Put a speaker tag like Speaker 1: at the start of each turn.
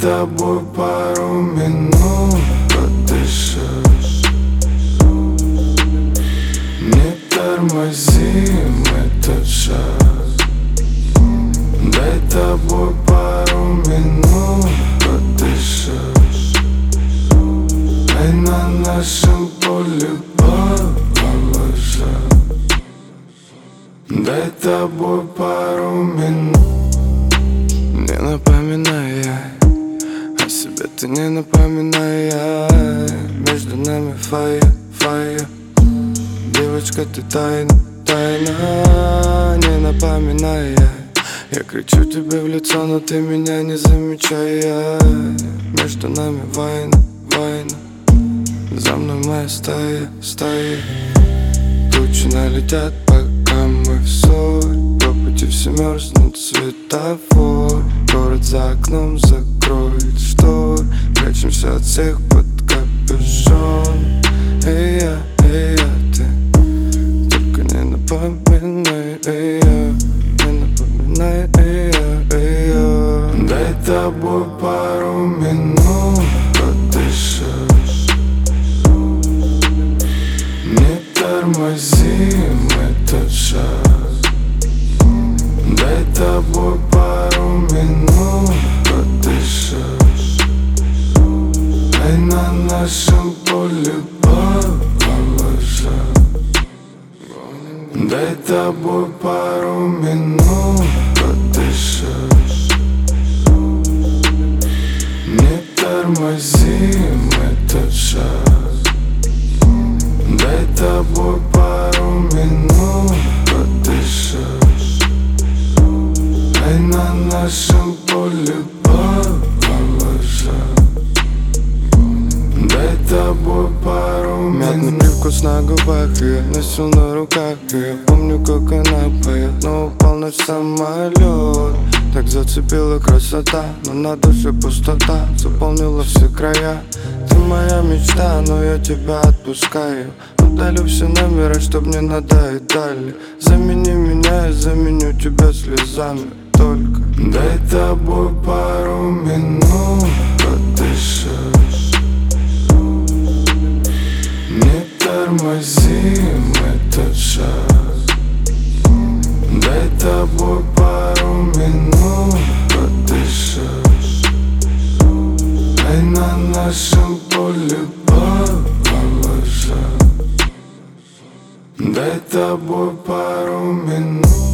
Speaker 1: тобой пару минут подышать. Не тормозим этот шаг. Дай тобой пару минут подышать. Ай, на нашем поле положа. Дай тобой пару минут. Не напоминай о себе, ты не напоминай. Между нами фая. Девочка, ты тайна. Не напоминай. Я кричу тебе в лицо, но ты меня не замечая. Между нами война. За мной моя стая. Тучи налетят, пока мы в ссоре. По пути все мерзнут, светофор. Город за окном закроет штор. Прячемся от всех под капюшон. Эй, я, ты только не напоминай. Не напоминай. Дай тобой пару минут подышать. Не тормозим этот шаг. Дай тобой пару минут подышать. Ай, на нашем поле положа. Дай тобой пару минут подышать. Не тормозим этот шаг. Дай тобой пару минут подышать. Ай, на нашем поле положа. Дай тобой пару минут. Мятный привкус на губах, я носил на руках. Я помню, как она поет, но упал наш самолет. Так зацепила красота, но на душе пустота заполнила все края. Ты моя мечта, но я тебя отпускаю. Удалю все номера, чтоб не надоедали. Замени меня, я заменю тебя слезами. Только дай тобой пару минут подышать. Не тормозим этот шаг. Дай тобой пару минут подышать. Ай, на нашем поле положа. Дай тобой пару минут.